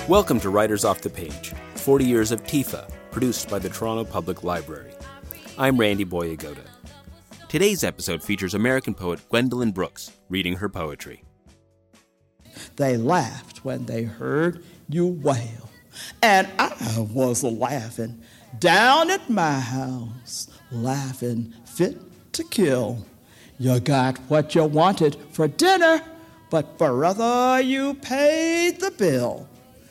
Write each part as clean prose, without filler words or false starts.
Welcome to Writers Off the Page, 40 Years of TIFA, produced by the Toronto Public Library. I'm Randy Boyagoda. Today's episode features American poet Gwendolyn Brooks reading her poetry. They laughed when they heard you wail, and I was laughing down at my house, laughing fit to kill. You got what you wanted for dinner, but brother, you paid the bill.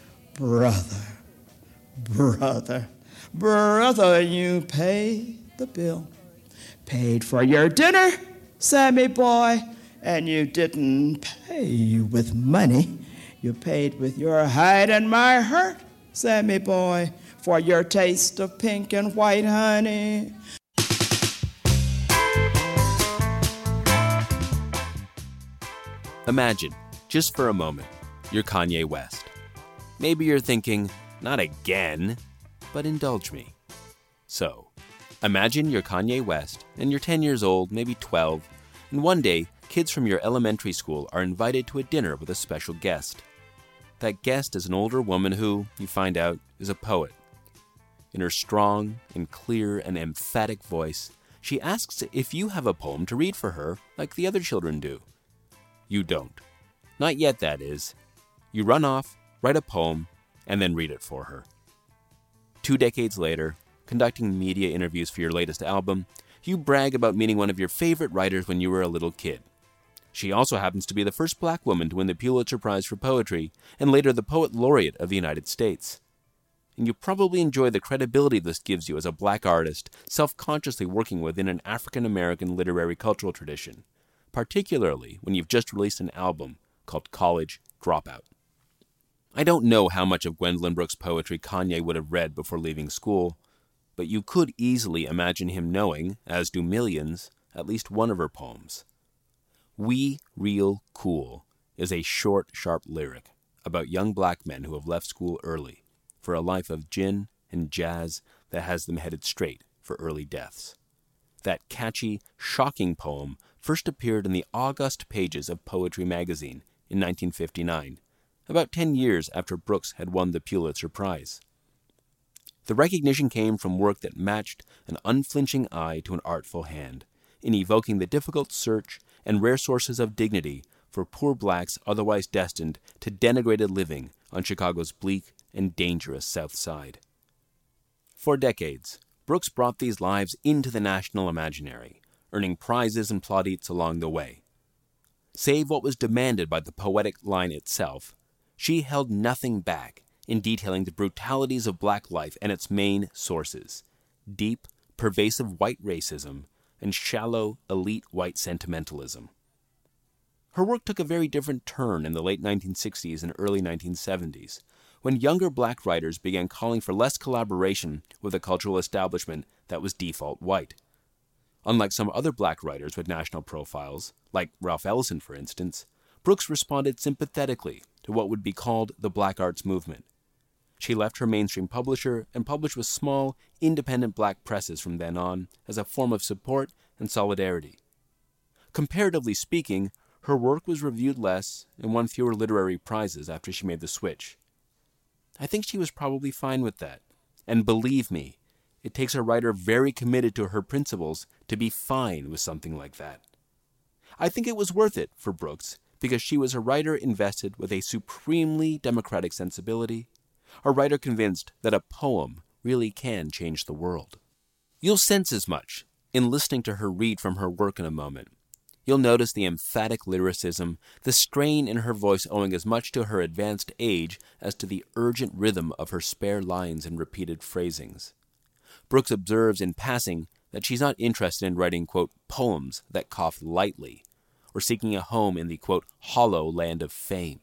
Brother, you paid the bill. Paid for your dinner, Sammy boy, and you didn't pay with money. You paid with your hide and my hurt, Sammy boy, for your taste of pink and white honey. Imagine, just for a moment, you're Kanye West. Maybe you're thinking, not again, but indulge me. So, imagine you're Kanye West, and you're 10 years old, maybe 12, and one day, kids from your elementary school are invited to a dinner with a special guest. That guest is an older woman who, you find out, is a poet. In her strong and clear and emphatic voice, she asks if you have a poem to read for her like the other children do. You don't. Not yet, that is. You run off, write a poem, and then read it for her. 2 decades later, conducting media interviews for your latest album, you brag about meeting one of your favorite writers when you were a little kid. She also happens to be the first black woman to win the Pulitzer Prize for Poetry, and later the Poet Laureate of the United States. And you probably enjoy the credibility this gives you as a black artist, self-consciously working within an African-American literary cultural tradition, particularly when you've just released an album called College Dropout. I don't know how much of Gwendolyn Brooks' poetry Kanye would have read before leaving school, but you could easily imagine him knowing, as do millions, at least one of her poems. We Real Cool is a short, sharp lyric about young black men who have left school early for a life of gin and jazz that has them headed straight for early deaths. That catchy, shocking poem first appeared in the August pages of Poetry magazine in 1959, about 10 years after Brooks had won the Pulitzer Prize. The recognition came from work that matched an unflinching eye to an artful hand, in evoking the difficult search and rare sources of dignity for poor blacks otherwise destined to denigrated living on Chicago's bleak and dangerous South Side. For decades, Brooks brought these lives into the national imaginary, earning prizes and plaudits along the way. Save what was demanded by the poetic line itself, she held nothing back in detailing the brutalities of black life and its main sources: deep, pervasive white racism and shallow, elite white sentimentalism. Her work took a very different turn in the late 1960s and early 1970s, when younger black writers began calling for less collaboration with a cultural establishment that was default white. Unlike some other black writers with national profiles, like Ralph Ellison for instance, Brooks responded sympathetically to what would be called the black arts movement. She left her mainstream publisher and published with small, independent black presses from then on as a form of support and solidarity. Comparatively speaking, her work was reviewed less and won fewer literary prizes after she made the switch. I think she was probably fine with that, and believe me, it takes a writer very committed to her principles to be fine with something like that. I think it was worth it for Brooks because she was a writer invested with a supremely democratic sensibility, a writer convinced that a poem really can change the world. You'll sense as much in listening to her read from her work in a moment. You'll notice the emphatic lyricism, the strain in her voice owing as much to her advanced age as to the urgent rhythm of her spare lines and repeated phrasings. Brooks observes in passing that she's not interested in writing, quote, poems that cough lightly, or seeking a home in the, quote, hollow land of fame.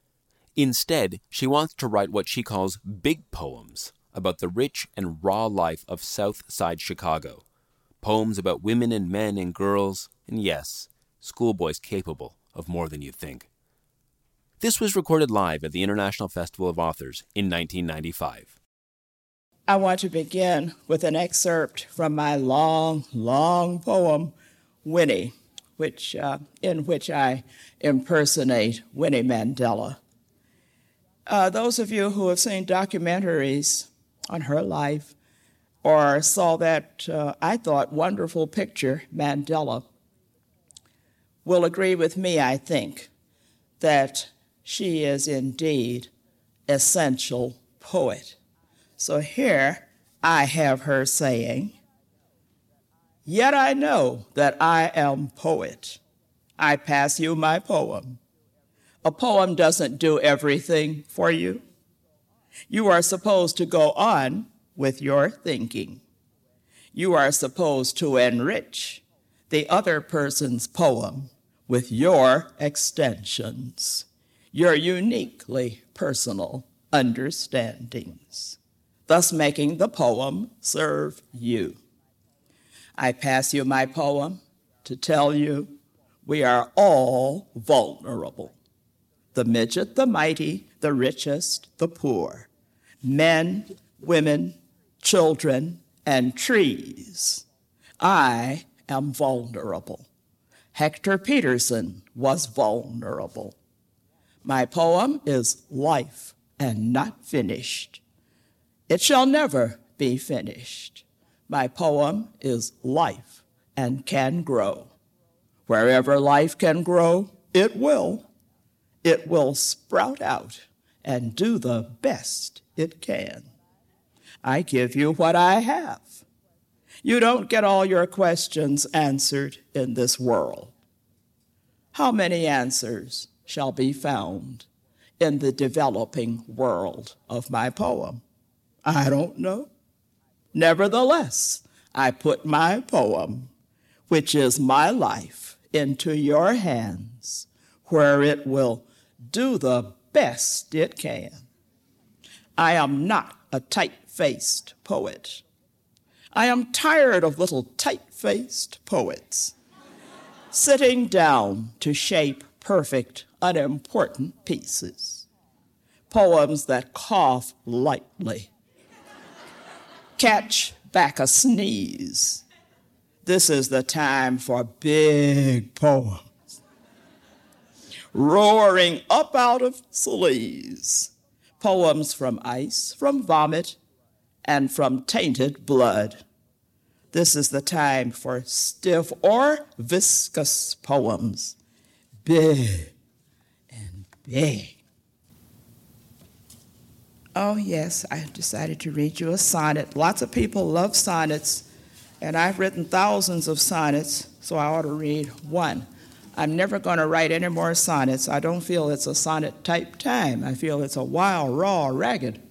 Instead, she wants to write what she calls big poems about the rich and raw life of South Side Chicago. Poems about women and men and girls, and yes, schoolboys capable of more than you think. This was recorded live at the International Festival of Authors in 1995. I want to begin with an excerpt from my long, long poem, Winnie, in which I impersonate Winnie Mandela. Those of you who have seen documentaries on her life or saw that, I thought, wonderful picture, Mandela, will agree with me, I think, that she is indeed essential poet. So here I have her saying, "Yet I know that I am poet. I pass you my poem. A poem doesn't do everything for you. You are supposed to go on with your thinking. You are supposed to enrich the other person's poem with your extensions, your uniquely personal understandings, thus making the poem serve you. I pass you my poem to tell you we are all vulnerable. The midget, the mighty, the richest, the poor, men, women, children, and trees. I am vulnerable. Hector Peterson was vulnerable. My poem is life and not finished. It shall never be finished. My poem is life and can grow. Wherever life can grow, it will. It will sprout out and do the best it can. I give you what I have. You don't get all your questions answered in this world. How many answers shall be found in the developing world of my poem? I don't know. Nevertheless, I put my poem, which is my life, into your hands, where it will do the best it can. I am not a tight-faced poet. I am tired of little tight-faced poets sitting down to shape perfect, unimportant pieces, poems that cough lightly, catch back a sneeze. This is the time for big poems, roaring up out of sleaze, poems from ice, from vomit, and from tainted blood. This is the time for stiff or viscous poems, big and big. Oh, yes, I decided to read you a sonnet. Lots of people love sonnets, and I've written thousands of sonnets, so I ought to read one. I'm never going to write any more sonnets. I don't feel it's a sonnet-type time. I feel it's a wild, raw, ragged,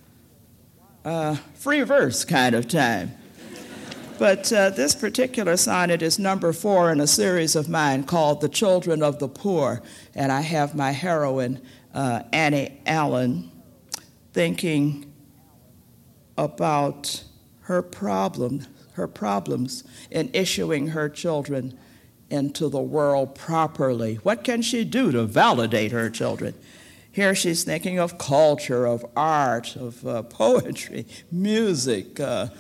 free verse kind of time. But this particular sonnet is number 4 in a series of mine called The Children of the Poor, and I have my heroine, Annie Allen, thinking about her problems in issuing her children into the world properly. What can she do to validate her children? Here she's thinking of culture, of art, of poetry, music,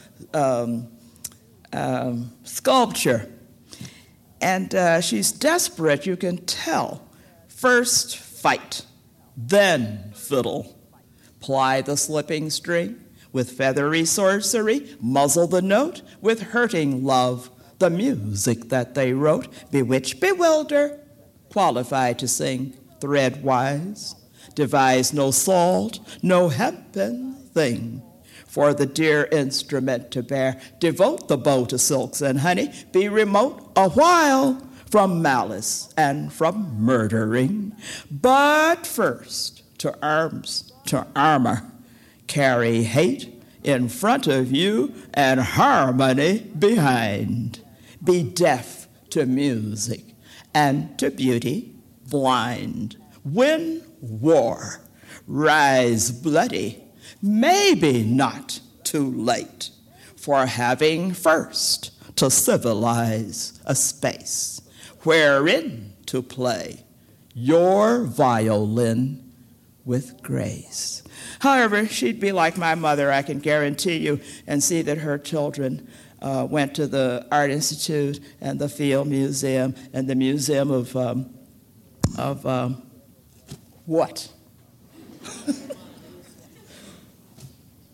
sculpture. And she's desperate, you can tell. First fight, then fiddle. Ply the slipping string with feathery sorcery, muzzle the note with hurting love, the music that they wrote, bewitch, bewilder, qualified to sing threadwise, devise no salt, no hempen thing, for the dear instrument to bear, devote the bow to silks and honey, be remote a while from malice and from murdering, but first to arms, to armor, carry hate in front of you and harmony behind. Be deaf to music and to beauty blind. Win war, rise bloody, maybe not too late, for having first to civilize a space wherein to play your violin with grace. However, she'd be like my mother, I can guarantee you, and see that her children went to the Art Institute and the Field Museum and the Museum of what?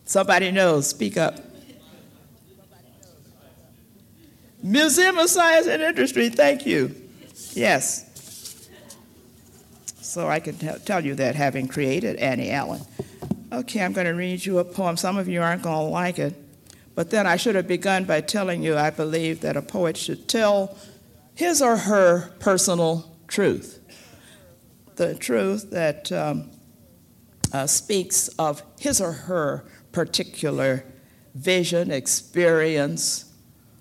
Somebody knows, speak up. Museum of Science and Industry, thank you. Yes. So I can tell you that, having created Annie Allen. Okay, I'm going to read you a poem. Some of you aren't going to like it. But then I should have begun by telling you I believe that a poet should tell his or her personal truth. The truth that speaks of his or her particular vision, experience,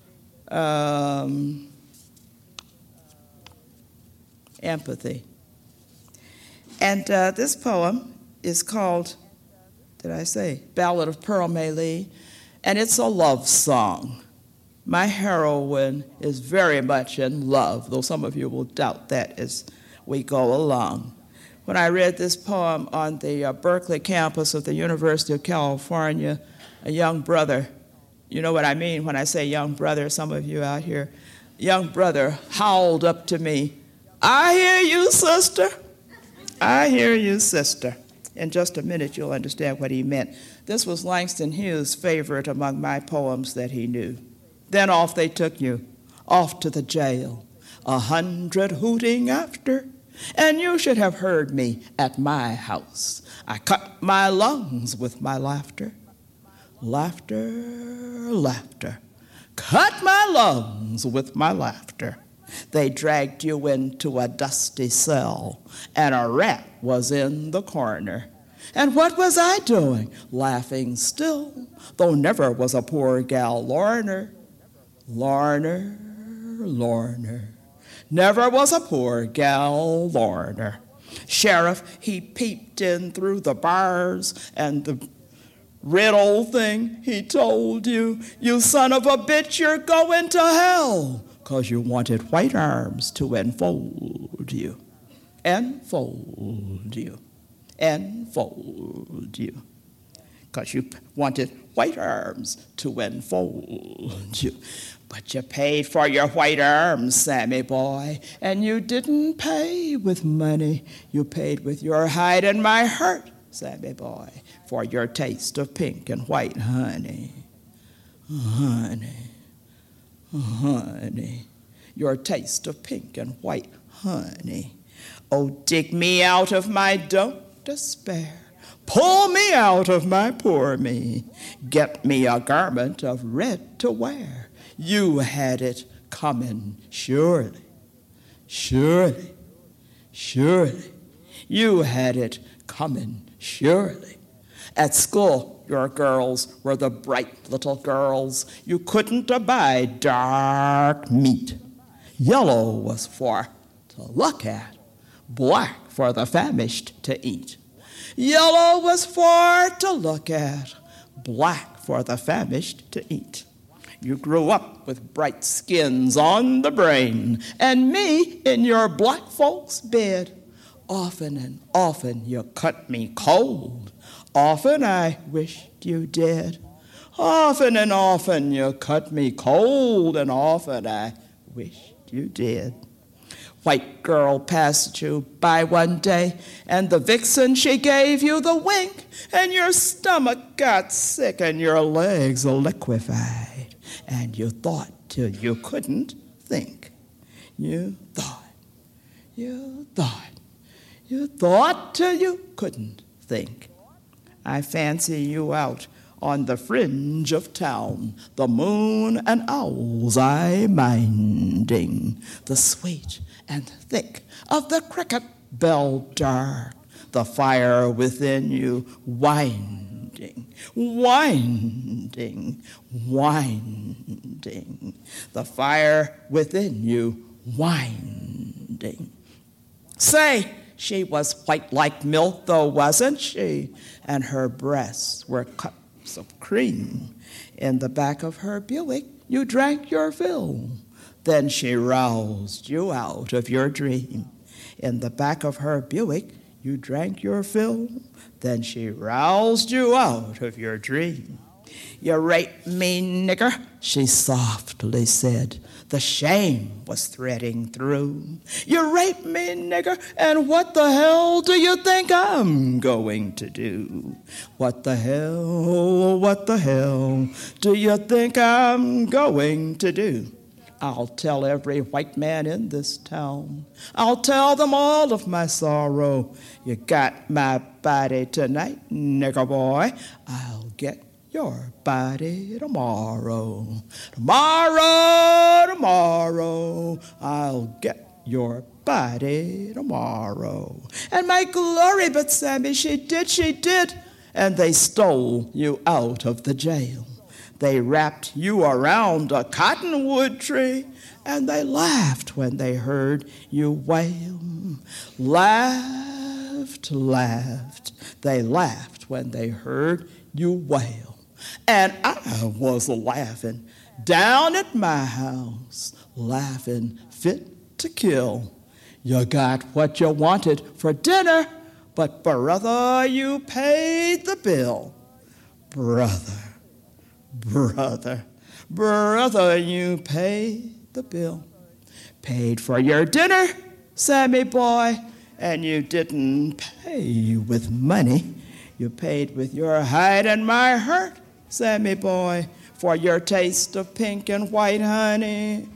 empathy. And this poem is called, did I say, Ballad of Pearl May Lee, and it's a love song. My heroine is very much in love, though some of you will doubt that as we go along. When I read this poem on the Berkeley campus of the University of California, a young brother, you know what I mean when I say young brother, some of you out here, young brother howled up to me, "I hear you, sister. I hear you, sister." In just a minute, you'll understand what he meant. This was Langston Hughes' favorite among my poems that he knew. Then off they took you, off to the jail, 100 hooting after, and you should have heard me at my house. I cut my lungs with my laughter. Laughter, laughter. Cut my lungs with my laughter. They dragged you into a dusty cell, and a rat was in the corner. And what was I doing? Laughing still, though never was a poor gal Lorner. Lorner, Lorner. Never was a poor gal Lorner. Sheriff, he peeped in through the bars, and the red old thing he told you, "You son of a bitch, you're going to hell," 'cause you wanted white arms to enfold you, enfold you, enfold you. 'Cause you wanted white arms to enfold you. But you paid for your white arms, Sammy boy, and you didn't pay with money. You paid with your hide and my heart, Sammy boy, for your taste of pink and white honey. Honey, honey, your taste of pink and white honey. Oh, dig me out of my don't despair. Pull me out of my poor me. Get me a garment of red to wear. You had it coming, surely, surely, surely. You had it coming, surely. At school, your girls were the bright little girls. You couldn't abide dark meat. Yellow was for to look at, black for the famished to eat. Yellow was for to look at, black for the famished to eat. You grew up with bright skins on the brain, and me in your black folks' bed. Often and often you cut me cold. Often I wished you dead. Often and often you cut me cold, and often I wished you dead. White girl passed you by one day, and the vixen, she gave you the wink, and your stomach got sick and your legs liquefied, and you thought till you couldn't think. You thought till you couldn't think. I fancy you out on the fringe of town, the moon and owls I minding, the sweet and thick of the cricket bell dark, the fire within you winding, winding, winding, the fire within you winding. Say, she was white like milk, though, wasn't she? And her breasts were cups of cream. In the back of her Buick, you drank your fill. Then she roused you out of your dream. In the back of her Buick, you drank your fill. Then she roused you out of your dream. You raped me, nigger, she softly said. The shame was threading through. You raped me, nigger, and what the hell do you think I'm going to do? What the hell do you think I'm going to do? I'll tell every white man in this town. I'll tell them all of my sorrow. You got my body tonight, nigger boy. I'll get your body tomorrow. Tomorrow, I'll get your body tomorrow. And my glory, but Sammy, she did. And they stole you out of the jail. They wrapped you around a cottonwood tree, and they laughed when they heard you wail. Laughed. They laughed when they heard you wail. And I was laughing down at my house, laughing fit to kill. You got what you wanted for dinner, but brother, you paid the bill. Brother, you paid the bill. Paid for your dinner, Sammy boy, and you didn't pay with money. You paid with your hide and my hurt, Sammy boy, for your taste of pink and white honey.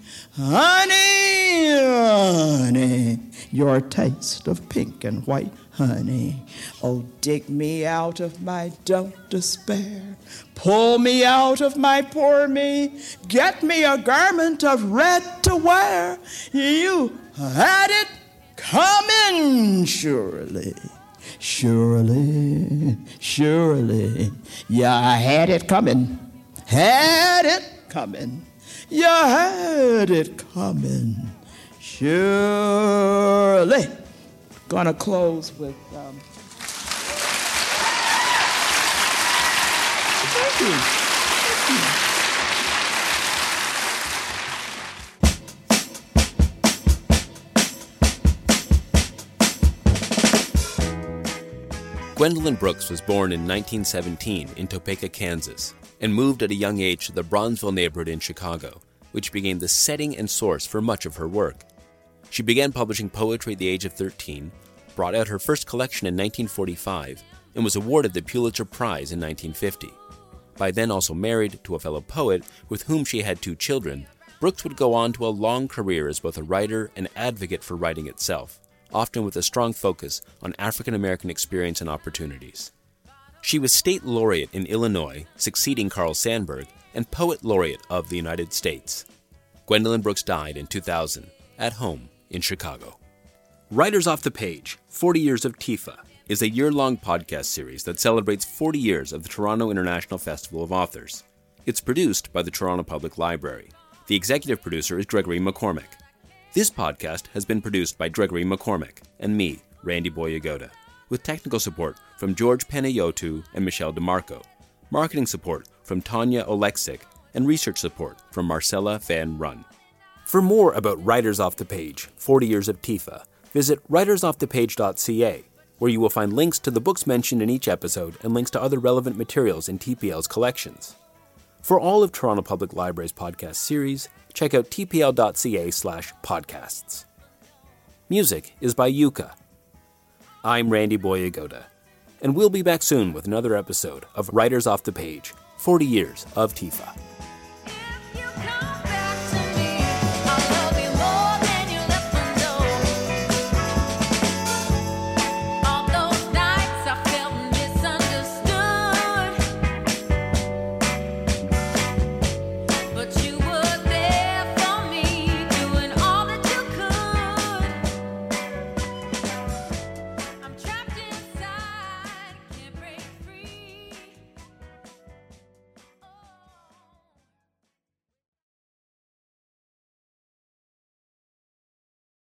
Honey, your taste of pink and white honey. Oh, dig me out of my don't despair. Pull me out of my poor me. Get me a garment of red to wear. You had it coming, surely. You had it coming. You had it coming, surely. Gonna close with, thank you. Gwendolyn Brooks was born in 1917 in Topeka, Kansas, and moved at a young age to the Bronzeville neighborhood in Chicago, which became the setting and source for much of her work. She began publishing poetry at the age of 13, brought out her first collection in 1945, and was awarded the Pulitzer Prize in 1950. By then also married to a fellow poet with whom she had 2 children, Brooks would go on to a long career as both a writer and advocate for writing itself, often with a strong focus on African American experience and opportunities. She was state laureate in Illinois, succeeding Carl Sandburg, and poet laureate of the United States. Gwendolyn Brooks died in 2000, at home in Chicago. Writers Off the Page, 40 Years of TIFA, is a year-long podcast series that celebrates 40 years of the Toronto International Festival of Authors. It's produced by the Toronto Public Library. The executive producer is Gregory McCormick. This podcast has been produced by Gregory McCormick and me, Randy Boyagoda, with technical support from George Panayotou and Michelle DeMarco, marketing support from Tanya Oleksik, and research support from Marcella Van Run. For more about Writers Off the Page, 40 Years of TIFA, visit writersoffthepage.ca, where you will find links to the books mentioned in each episode and links to other relevant materials in TPL's collections. For all of Toronto Public Library's podcast series, check out tpl.ca/podcasts. Music is by Yuka. I'm Randy Boyagoda, and we'll be back soon with another episode of Writers Off the Page, 40 Years of TIFA.